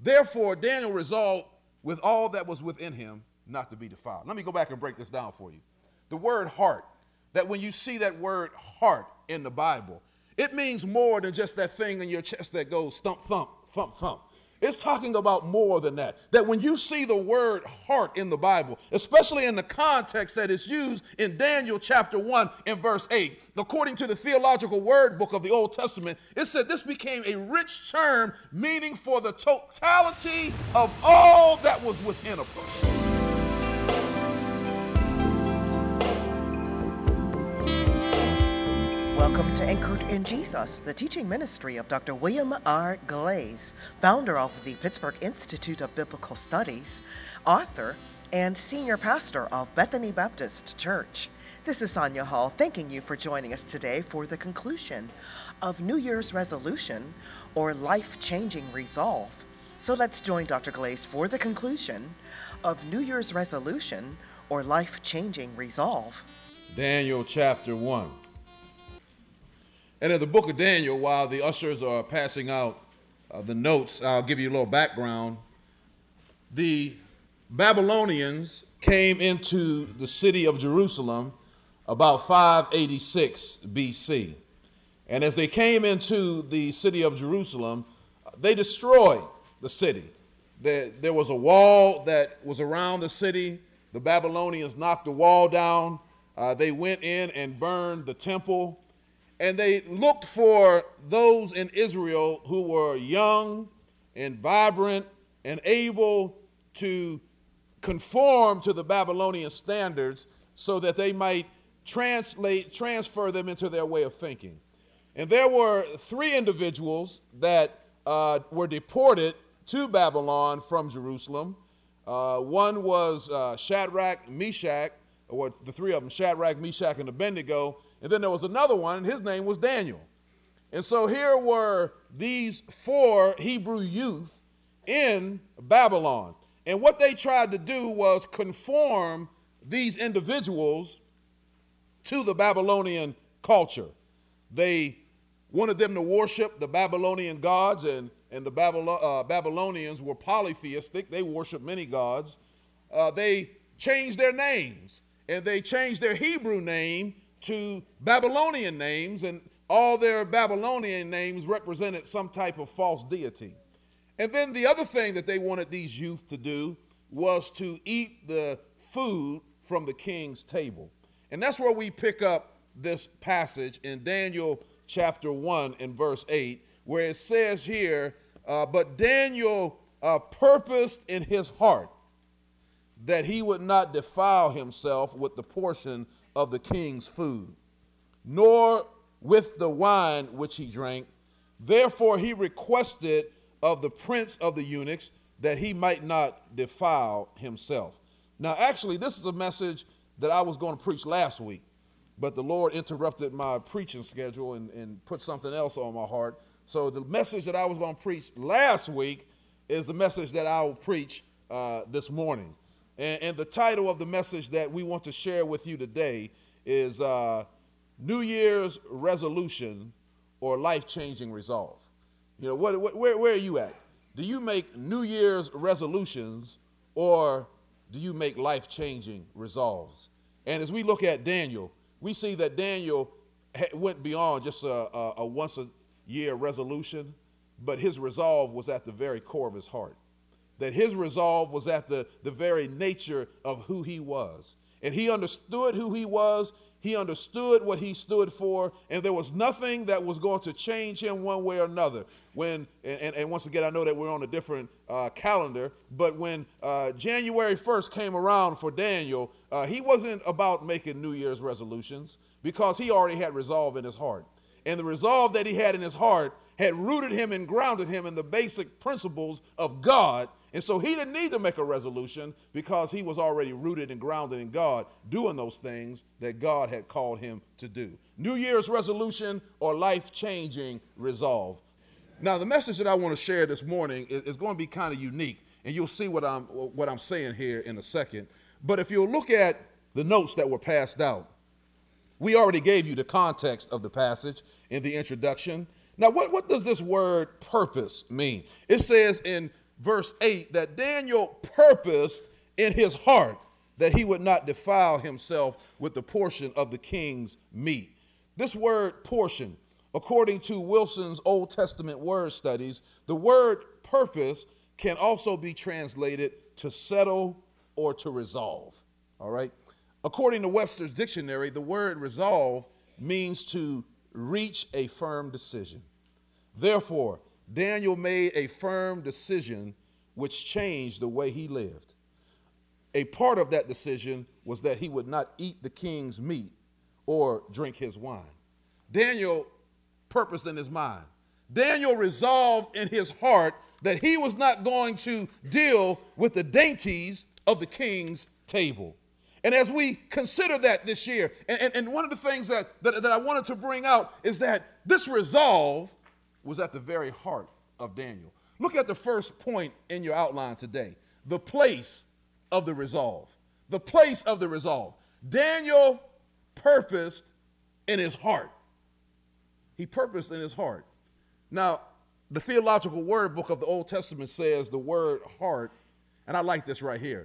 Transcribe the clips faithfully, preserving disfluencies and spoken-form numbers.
Therefore, Daniel resolved with all that was within him not to be defiled. Let me go back and break this down for you. The word heart, that when you see that word heart in the Bible, it means more than just that thing in your chest that goes thump, thump, thump, thump. It's talking about more than that. That when you see the word heart in the Bible, especially in the context that is used in Daniel chapter one and verse eight, according to the Theological Word Book of the Old Testament, it said this became a rich term meaning for the totality of all that was within a person. Welcome to Anchored in Jesus, the teaching ministry of Doctor William R. Glaze, founder of the Pittsburgh Institute of Biblical Studies, author, and senior pastor of Bethany Baptist Church. This is Sonia Hall, thanking you for joining us today for the conclusion of New Year's resolution or life-changing resolve. So let's join Doctor Glaze for the conclusion of New Year's resolution or life-changing resolve. Daniel chapter one. And in the book of Daniel, while the ushers are passing out uh, the notes, I'll give you a little background. The Babylonians came into the city of Jerusalem about five eighty-six B C. And as they came into the city of Jerusalem, they destroyed the city. There, there was a wall that was around the city. The Babylonians knocked the wall down. Uh, they went in and burned the temple. And they looked for those in Israel who were young and vibrant and able to conform to the Babylonian standards so that they might translate, transfer them into their way of thinking. And there were three individuals that uh, were deported to Babylon from Jerusalem. Uh, one was uh, Shadrach, Meshach, or the three of them, Shadrach, Meshach, and Abednego. And then there was another one, and his name was Daniel. And so here were these four Hebrew youth in Babylon. And what they tried to do was conform these individuals to the Babylonian culture. They wanted them to worship the Babylonian gods, and, and the Babylon, uh, Babylonians were polytheistic. They worshiped many gods. Uh, they changed their names, and they changed their Hebrew name to Babylonian names, and all their Babylonian names represented some type of false deity. And then the other thing that they wanted these youth to do was to eat the food from the king's table. And that's where we pick up this passage in Daniel chapter one and verse eight, where it says here, uh, but Daniel uh, purposed in his heart that he would not defile himself with the portion of the king's food, nor with the wine which he drank. Therefore he requested of the prince of the eunuchs that he might not defile himself. Now, actually, this is a message that I was going to preach last week, but the Lord interrupted my preaching schedule and, and put something else on my heart. So the message that I was going to preach last week is the message that I will preach uh, this morning. And, and the title of the message that we want to share with you today is uh, New Year's Resolution or Life-Changing Resolve. You know, what, what, where, where are you at? Do you make New Year's resolutions or do you make life-changing resolves? And as we look at Daniel, we see that Daniel went beyond just a, a, a once-a-year resolution, but his resolve was at the very core of his heart. That his resolve was at the, the very nature of who he was. And he understood who he was, he understood what he stood for, and there was nothing that was going to change him one way or another. When, and, and once again, I know that we're on a different uh, calendar, but when uh, January first came around for Daniel, uh, he wasn't about making New Year's resolutions because he already had resolve in his heart. And the resolve that he had in his heart had rooted him and grounded him in the basic principles of God. And so he didn't need to make a resolution because he was already rooted and grounded in God, doing those things that God had called him to do. New Year's resolution or life-changing resolve. Now, the message that I want to share this morning is, is going to be kind of unique, and you'll see what I'm, what I'm saying here in a second. But if you'll look at the notes that were passed out, we already gave you the context of the passage in the introduction. Now, what, what does this word purpose mean? It says in verse eight, that Daniel purposed in his heart that he would not defile himself with the portion of the king's meat. This word portion, according to Wilson's Old Testament word studies, the word purpose can also be translated to settle or to resolve. All right. According to Webster's dictionary, the word resolve means to reach a firm decision. Therefore, Daniel made a firm decision which changed the way he lived. A part of that decision was that he would not eat the king's meat or drink his wine. Daniel purposed in his mind. Daniel resolved in his heart that he was not going to deal with the dainties of the king's table. And as we consider that this year, and, and, and one of the things that, that, that I wanted to bring out is that this resolve was at the very heart of Daniel. Look at the first point in your outline today, the place of the resolve. The place of the resolve. Daniel purposed in his heart. He purposed in his heart. Now, the Theological Word Book of the Old Testament says the word heart, and I like this right here.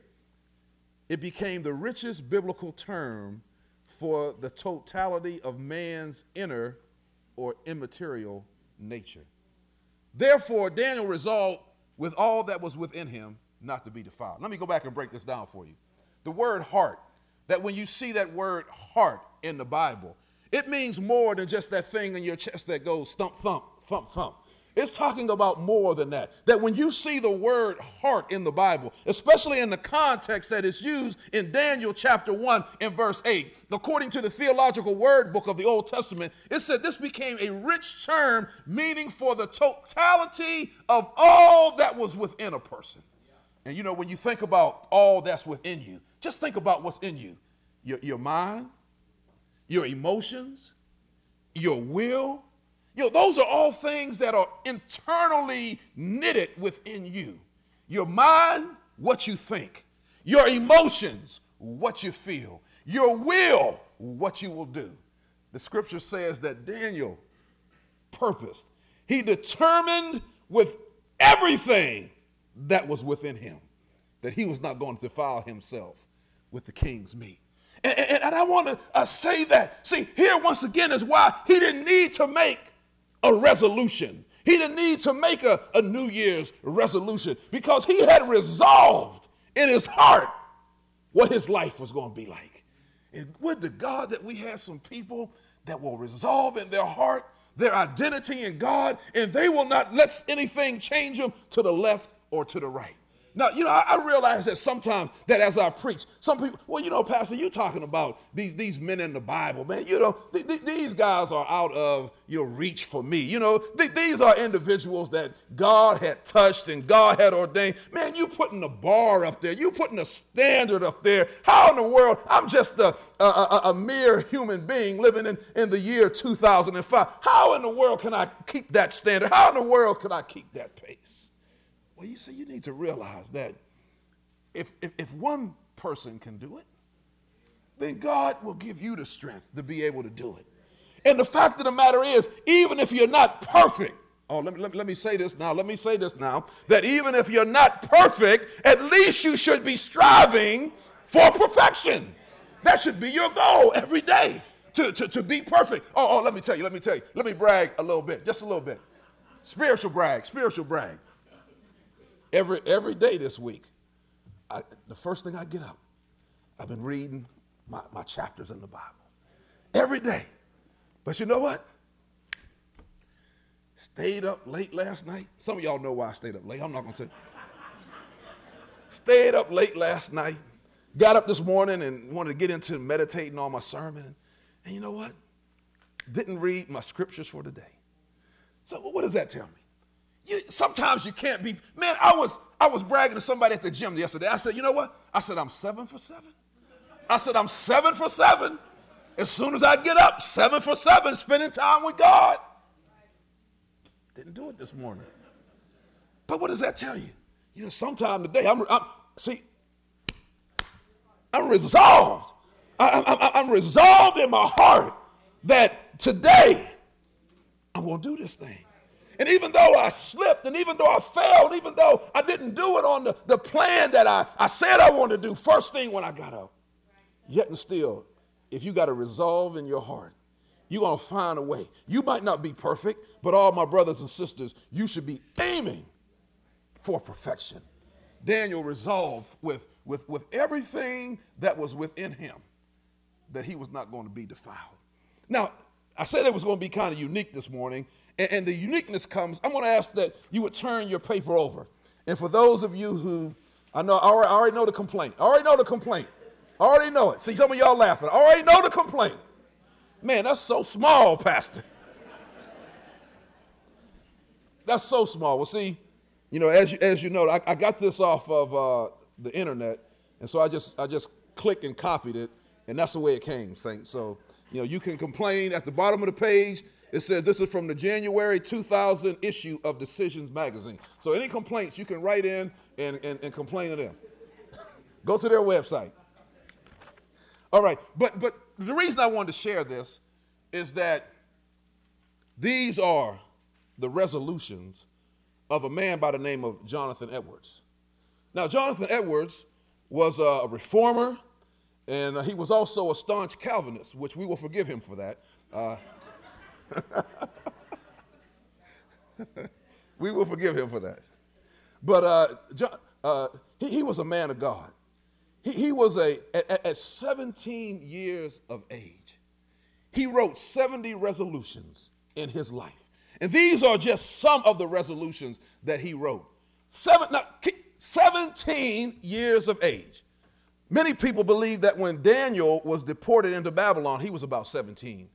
It became the richest biblical term for the totality of man's inner or immaterial nature. Therefore, Daniel resolved with all that was within him not to be defiled. Let me go back and break this down for you. The word heart, that when you see that word heart in the Bible, it means more than just that thing in your chest that goes thump, thump, thump, thump. It's talking about more than that. That when you see the word heart in the Bible, especially in the context that is used in Daniel chapter one and verse eight, according to the Theological Word Book of the Old Testament, it said this became a rich term meaning for the totality of all that was within a person. And you know, when you think about all that's within you, just think about what's in you. Your, your mind, your emotions, your will. You know, those are all things that are internally knitted within you. Your mind, what you think. Your emotions, what you feel. Your will, what you will do. The scripture says that Daniel purposed. He determined with everything that was within him that he was not going to defile himself with the king's meat. And, and, and I want to uh, say that. See, here once again is why he didn't need to make a resolution. He didn't need to make a, a New Year's resolution because he had resolved in his heart what his life was going to be like. And would to God that we had some people that will resolve in their heart their identity in God, and they will not let anything change them to the left or to the right. Now, you know, I, I realize that sometimes that as I preach, some people, well, you know, Pastor, you talking about these, these men in the Bible, man. You know, th- th- these guys are out of your reach for me. You know, th- these are individuals that God had touched and God had ordained. Man, you putting a bar up there. You putting a standard up there. How in the world? I'm just a, a, a, a mere human being living in, in the year two thousand five. How in the world can I keep that standard? How in the world can I keep that pace? Well, you see, you need to realize that if, if, if one person can do it, then God will give you the strength to be able to do it. And the fact of the matter is, even if you're not perfect, oh, let me, let me, let me say this now, let me say this now, that even if you're not perfect, at least you should be striving for perfection. That should be your goal every day, to, to, to be perfect. Oh, oh, let me tell you, let me tell you, let me brag a little bit, just a little bit. Spiritual brag, spiritual brag. Every every day this week, I, the first thing I get up, I've been reading my, my chapters in the Bible. Every day. But you know what? Stayed up late last night. Some of y'all know why I stayed up late. I'm not going to tell you. Stayed up late last night. Got up this morning and wanted to get into meditating on my sermon. And you know what? Didn't read my scriptures for today. So what does that tell me? You, sometimes you can't be, man, I was I was bragging to somebody at the gym yesterday. I said, you know what? I said, I'm seven for seven. I said, I'm seven for seven. As soon as I get up, seven for seven, spending time with God. Didn't do it this morning. But what does that tell you? You know, sometime today, I'm, I'm see, I'm resolved. I, I, I'm resolved in my heart that today I'm going to do this thing. And even though I slipped, and even though I failed, even though I didn't do it on the, the plan that I, I said I wanted to do, first thing when I got up, yet and still, if you got a resolve in your heart, you're going to find a way. You might not be perfect, but all my brothers and sisters, you should be aiming for perfection. Daniel resolved with, with, with everything that was within him that he was not going to be defiled. Now, I said it was going to be kind of unique this morning, and, and the uniqueness comes, I'm going to ask that you would turn your paper over. And for those of you who, I know, I already, I already know the complaint. I already know the complaint. I already know it. See, some of y'all laughing. I already know the complaint. Man, that's so small, Pastor. That's so small. Well, see, you know, as you, as you know, I, I got this off of uh, the internet, and so I just I just clicked and copied it, and that's the way it came, Saint. So, you know, you can complain at the bottom of the page. It says this is from the January two thousand issue of Decisions Magazine. So any complaints, you can write in and, and, and complain to them. Go to their website. All right, but but the reason I wanted to share this is that these are the resolutions of a man by the name of Jonathan Edwards. Now, Jonathan Edwards was a reformer, and uh, he was also a staunch Calvinist, which we will forgive him for that. Uh, we will forgive him for that. But uh, John, uh, he, he was a man of God. He, he was a, at, at seventeen years of age, he wrote seventy resolutions in his life. And these are just some of the resolutions that he wrote. Seven, now, seventeen years of age. Many people believe that when Daniel was deported into Babylon, he was about seventeen.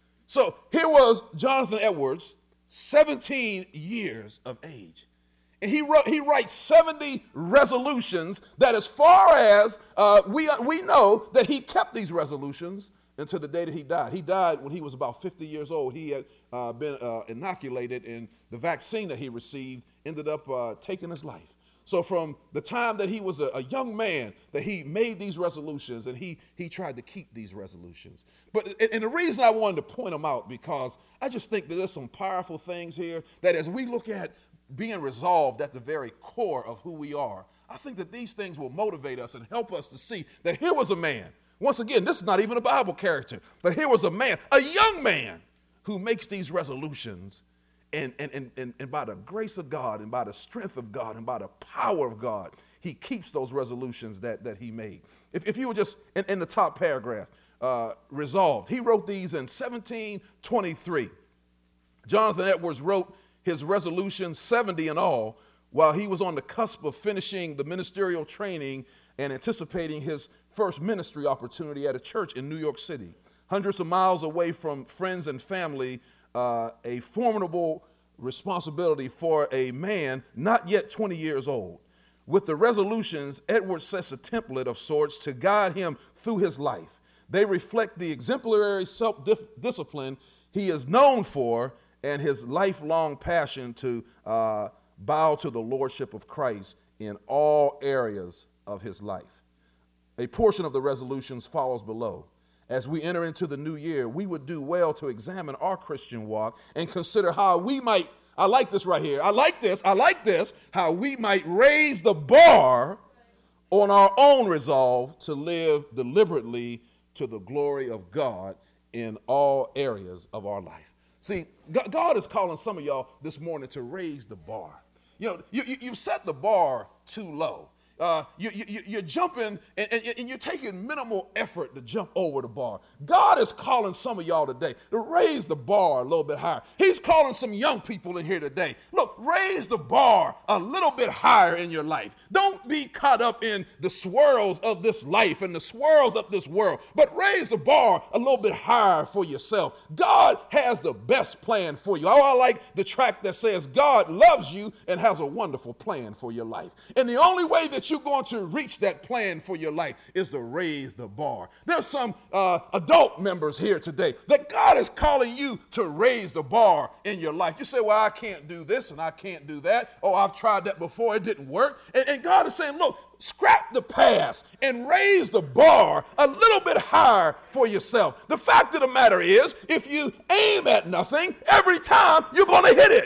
So here was Jonathan Edwards, seventeen years of age. And he wrote, he writes seventy resolutions that as far as uh, we, we know that he kept these resolutions until the day that he died. He died when he was about fifty years old. He had uh, been uh, inoculated, and the vaccine that he received ended up uh, taking his life. So from the time that he was a, a young man that he made these resolutions, and he, he tried to keep these resolutions. But and the reason I wanted to point them out, because I just think that there's some powerful things here that as we look at being resolved at the very core of who we are, I think that these things will motivate us and help us to see that here was a man. Once again, this is not even a Bible character, but here was a man, a young man, who makes these resolutions, and, and, and, and, and by the grace of God and by the strength of God and by the power of God, he keeps those resolutions that, that he made. If, if you were just in, in the top paragraph, uh, resolved, he wrote these in seventeen twenty-three. Jonathan Edwards wrote his resolutions, seventy in all, while he was on the cusp of finishing the ministerial training and anticipating his first ministry opportunity at a church in New York City. Hundreds of miles away from friends and family, uh, a formidable responsibility for a man not yet twenty years old. With the resolutions, Edwards sets a template of sorts to guide him through his life. They reflect the exemplary self-discipline he is known for and his lifelong passion to uh, bow to the lordship of Christ in all areas of his life. A portion of the resolutions follows below. As we enter into the new year, we would do well to examine our Christian walk and consider how we might, I like this right here, I like this, I like this, how we might raise the bar on our own resolve to live deliberately to the glory of God in all areas of our life. See, God is calling some of y'all this morning to raise the bar. You know, you, you, you set the bar too low. Uh, you, you, you're jumping and, and, and you're taking minimal effort to jump over the bar. God is calling some of y'all today to raise the bar a little bit higher. He's calling some young people in here today. Look, raise the bar a little bit higher in your life. Don't be caught up in the swirls of this life and the swirls of this world, but raise the bar a little bit higher for yourself. God has the best plan for you. Oh, I like the track that says God loves you and has a wonderful plan for your life. And the only way that you're going to reach that plan for your life is to raise the bar. There's some uh, adult members here today that God is calling you to raise the bar in your life. You say, well, I can't do this and I can't do that. Oh, I've tried that before. It didn't work. And, and God is saying, look, scrap the past and raise the bar a little bit higher for yourself. The fact of the matter is, if you aim at nothing, every time you're going to hit it.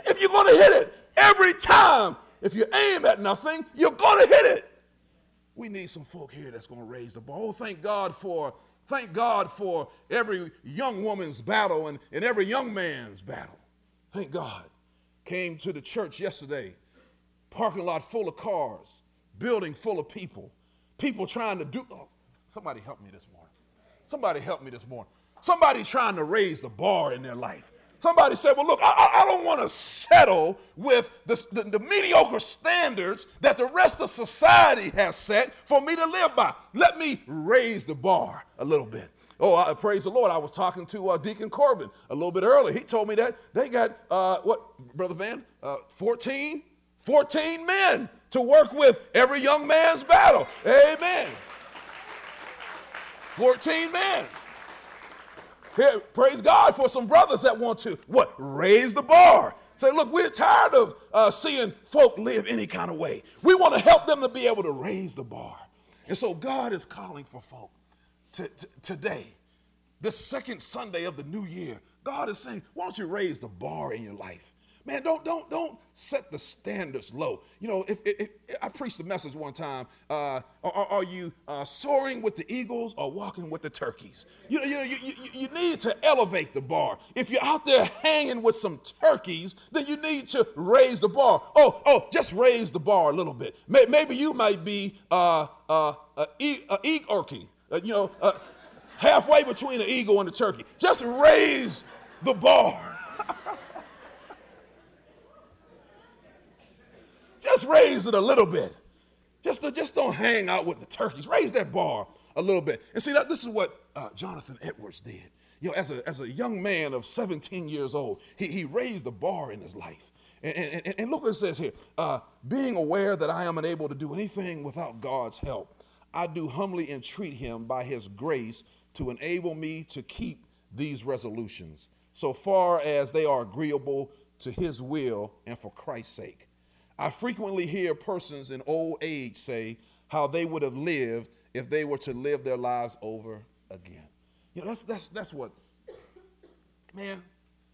If you're going to hit it every time, if you aim at nothing, you're going to hit it. We need some folk here that's going to raise the bar. Oh, thank God for, thank God for every young woman's battle and, and every young man's battle. Thank God. Came to the church yesterday, parking lot full of cars, building full of people, people trying to do, oh, somebody help me this morning. Somebody help me this morning. Somebody's trying to raise the bar in their life. Somebody said, well, look, I, I don't want to settle with the, the, the mediocre standards that the rest of society has set for me to live by. Let me raise the bar a little bit. Oh, I, praise the Lord. I was talking to uh, Deacon Corbin a little bit earlier. He told me that they got, uh, what, Brother Van, uh, fourteen, fourteen men to work with every young man's battle. Amen. fourteen men. Here, praise God for some brothers that want to, what, raise the bar. Say, look, we're tired of uh, seeing folk live any kind of way. We want to help them to be able to raise the bar. And so God is calling for folk to, to, today, the second Sunday of the new year. God is saying, why don't you raise the bar in your life? Man, don't don't don't set the standards low. You know, if, if, if I preached the message one time, uh, are, are you uh, soaring with the eagles or walking with the turkeys? You know, you, know you, you, you need to elevate the bar. If you're out there hanging with some turkeys, then you need to raise the bar. Oh, oh, just raise the bar a little bit. Maybe you might be uh, uh, a, a eagorky, uh, you know, uh, halfway between the eagle and the turkey. Just raise the bar. Just raise it a little bit. Just, to, just don't hang out with the turkeys. Raise that bar a little bit. And see, that this is what uh, Jonathan Edwards did. You know, as a, as a young man of seventeen years old, he, he raised the bar in his life. And, and, and look what it says here. Uh, being aware that I am unable to do anything without God's help, I do humbly entreat him by his grace to enable me to keep these resolutions, so far as they are agreeable to his will and for Christ's sake. I frequently hear persons in old age say how they would have lived if they were to live their lives over again. You know, that's that's that's what, man,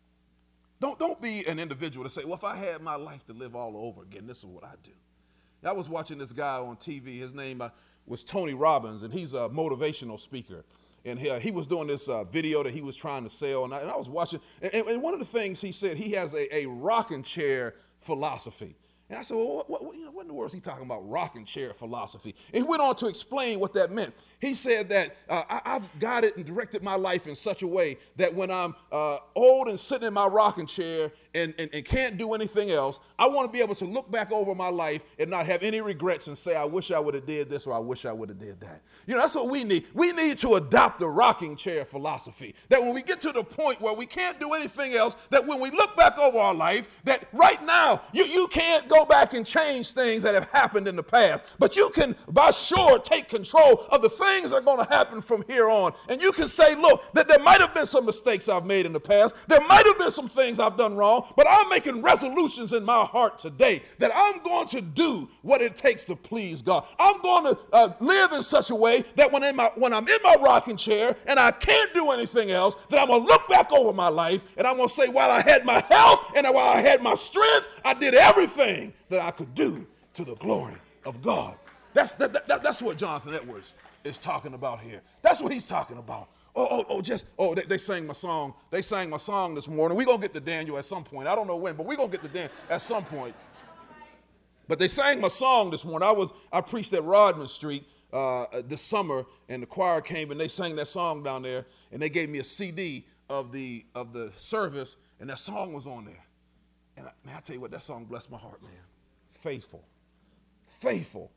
don't don't be an individual to say, well, if I had my life to live all over again, this is what I do. I was watching this guy on T V. His name uh, was Tony Robbins, and he's a motivational speaker. And he, uh, he was doing this uh, video that he was trying to sell, and I, and I was watching. And, and one of the things he said, he has a, a rocking chair philosophy. And I said, well, what, what, you know, what in the world is he talking about, rocking chair philosophy? And he went on to explain what that meant. He said that uh, I, I've guided and directed my life in such a way that when I'm uh, old and sitting in my rocking chair and, and, and can't do anything else, I want to be able to look back over my life and not have any regrets and say, I wish I would have did this or I wish I would have did that. You know, that's what we need. We need to adopt the rocking chair philosophy, that when we get to the point where we can't do anything else, that when we look back over our life, that right now you, you can't go back and change things that have happened in the past, but you can, by sure, take control of the things that are going to happen from here on. And you can say, look, that there might have been some mistakes I've made in the past. There might have been some things I've done wrong, but I'm making resolutions in my heart today that I'm going to do what it takes to please God. I'm going to uh, live in such a way that when, in my, when I'm in my rocking chair and I can't do anything else, that I'm going to look back over my life and I'm going to say, while I had my health and while I had my strength, I did everything that I could do to the glory of God. That's, that, that, that's what Jonathan Edwards is talking about here. That's what he's talking about. Oh, oh, oh, just, oh, they, they sang my song. They sang my song this morning. We're going to get to Daniel at some point. I don't know when, but we're going to get to Daniel at some point. But they sang my song this morning. I was, I preached at Rodman Street uh, this summer, and the choir came, and they sang that song down there, and they gave me a C D of the, of the service, and that song was on there. And I, man, I tell you what, that song blessed my heart, man. Faithful. Faithful.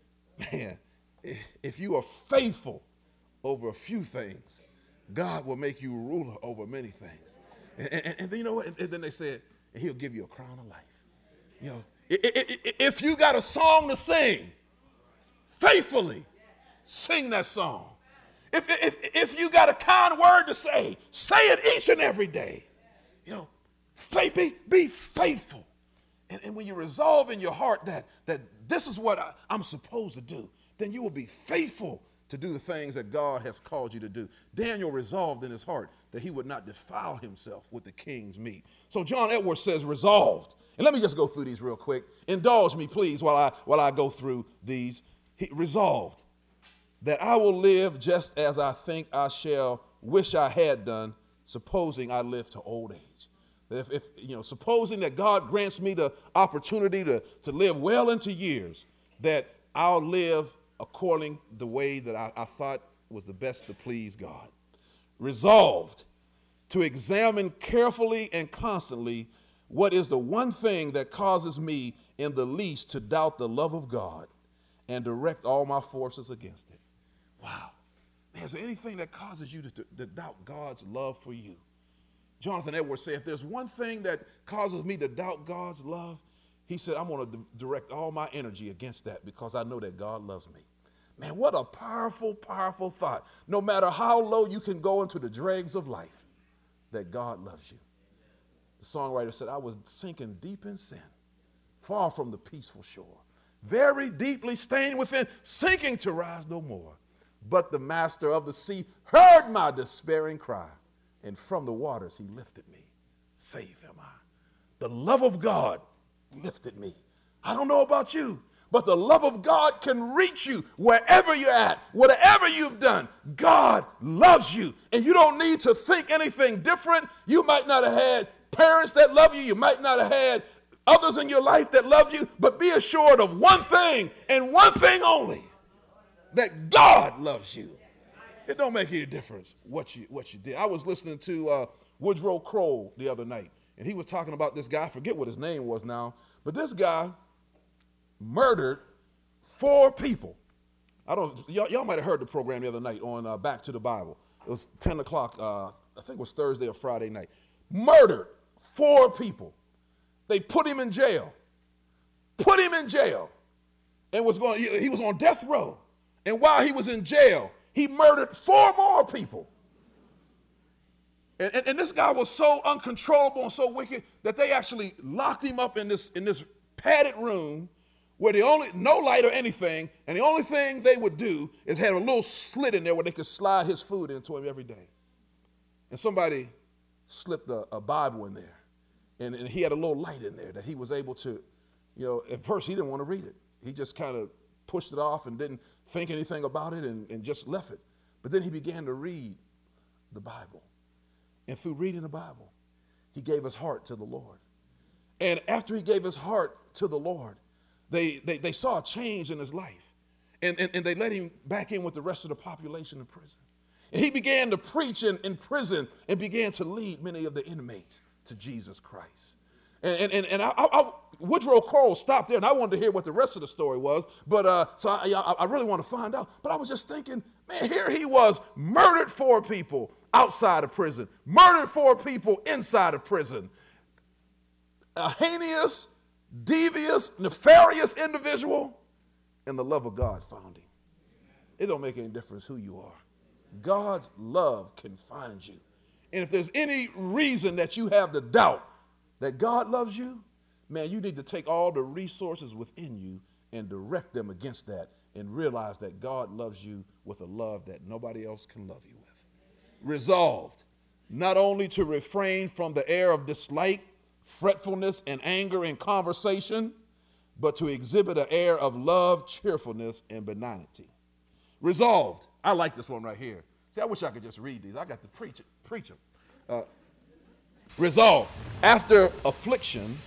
Man, if you are faithful over a few things, God will make you a ruler over many things. And, and, and then, you know what? And, and then they said, and he'll give you a crown of life. You know, if you got a song to sing, faithfully sing that song. If, if, if you got a kind word to say, say it each and every day. You know, faith, be, be faithful. And, and when you resolve in your heart that, that this is what I, I'm supposed to do, then you will be faithful to do the things that God has called you to do. Daniel resolved in his heart that he would not defile himself with the king's meat. So John Edwards says resolved. And let me just go through these real quick. Indulge me, please, while I, while I go through these. He resolved that I will live just as I think I shall wish I had done, supposing I live to old age. That if, if you know, supposing that God grants me the opportunity to, to live well into years, that I'll live according the way that I, I thought was the best to please God. Resolved to examine carefully and constantly what is the one thing that causes me in the least to doubt the love of God and direct all my forces against it. Wow. Man, is there anything that causes you to, to, to doubt God's love for you? Jonathan Edwards said, if there's one thing that causes me to doubt God's love, he said, I'm going to direct all my energy against that because I know that God loves me. Man, what a powerful, powerful thought. No matter how low you can go into the dregs of life, that God loves you. The songwriter said, I was sinking deep in sin, far from the peaceful shore, very deeply stained within, sinking to rise no more. But the master of the sea heard my despairing cry, and from the waters he lifted me. Save am I. The love of God lifted me. I don't know about you, but the love of God can reach you wherever you're at, whatever you've done. God loves you, and you don't need to think anything different. You might not have had parents that love you. You might not have had others in your life that love you, but be assured of one thing and one thing only, that God loves you. It don't make any difference what you what you did. I was listening to uh, Woodrow Kroll the other night, and he was talking about this guy. I forget what his name was now, but this guy murdered four people. I don't. Y'all, y'all might have heard the program the other night on uh, Back to the Bible. It was ten o'clock. Uh, I think it was Thursday or Friday night. Murdered four people. They put him in jail. Put him in jail, and was going. He, he was on death row. And while he was in jail, he murdered four more people. And, and, and this guy was so uncontrollable and so wicked that they actually locked him up in this, in this padded room where the only, no light or anything, and the only thing they would do is have a little slit in there where they could slide his food into him every day. And somebody slipped a, a Bible in there, and, and he had a little light in there that he was able to, you know, at first he didn't want to read it. He just kind of pushed it off and didn't think anything about it and, and just left it. But then he began to read the Bible. And through reading the Bible, he gave his heart to the Lord. And after he gave his heart to the Lord, they, they, they saw a change in his life. And, and, and they let him back in with the rest of the population in prison. And he began to preach in, in prison and began to lead many of the inmates to Jesus Christ. And, and, and I, I, Woodrow Kroll stopped there, and I wanted to hear what the rest of the story was. But uh, so I, I, I really want to find out. But I was just thinking, man, here he was, murdered four people outside of prison, murdered four people inside of prison. A heinous, devious, nefarious individual, and the love of God found him. It don't make any difference who you are. God's love can find you. And if there's any reason that you have the doubt that God loves you, man, you need to take all the resources within you and direct them against that and realize that God loves you with a love that nobody else can love you with. Resolved not only to refrain from the air of dislike, fretfulness, and anger in conversation, but to exhibit an air of love, cheerfulness, and benignity. Resolved. I like this one right here. See, I wish I could just read these. I got to preach it, preach them. Uh, resolved. After affliction,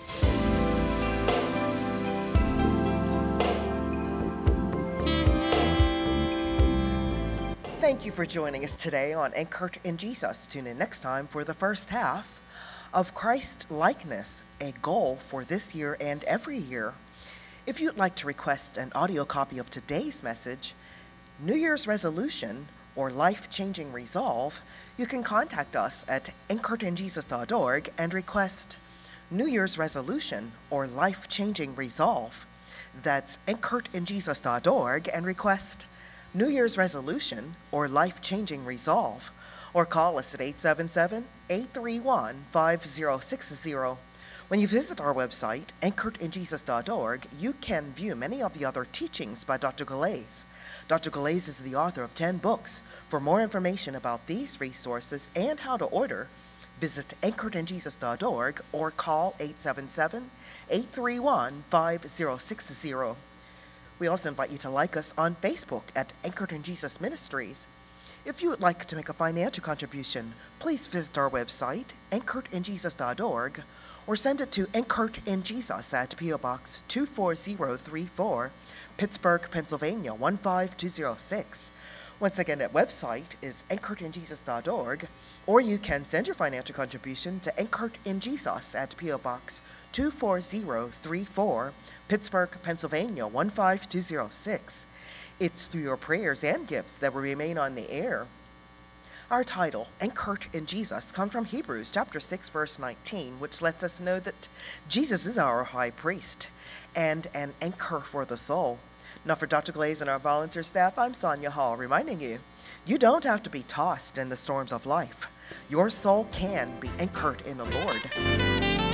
Thank you for joining us today on Anchored in Jesus. Tune in next time for the first half of Christ likeness, a goal for this year and every year. If you'd like to request an audio copy of today's message, New Year's resolution, or life-changing resolve, you can contact us at anchored in jesus dot org and request New Year's resolution or life-changing resolve. That's anchored in jesus dot org and request New Year's resolution or life-changing resolve, or call us at eight seven seven, eight three one, five zero six zero. When you visit our website, anchored in jesus dot org, you can view many of the other teachings by Doctor Galais. Doctor Galais is the author of ten books. For more information about these resources and how to order, visit anchored in jesus dot org or call eight seven seven, eight three one, five zero six zero. We also invite you to like us on Facebook at Anchored in Jesus Ministries. If you would like to make a financial contribution, please visit our website, anchored in jesus dot org, or send it to Anchored in Jesus at P O Box two four zero three four, Pittsburgh, Pennsylvania one five two zero six. Once again, that website is anchored in jesus dot org, or you can send your financial contribution to Anchored in Jesus at P O Box two four zero three four, Pittsburgh, Pennsylvania one five two zero six. It's through your prayers and gifts that we remain on the air. Our title, Anchored in Jesus, comes from Hebrews chapter six, verse nineteen, which lets us know that Jesus is our high priest and an anchor for the soul. Now for Doctor Galais and our volunteer staff, I'm Sonia Hall, reminding you, you don't have to be tossed in the storms of life. Your soul can be anchored in the Lord.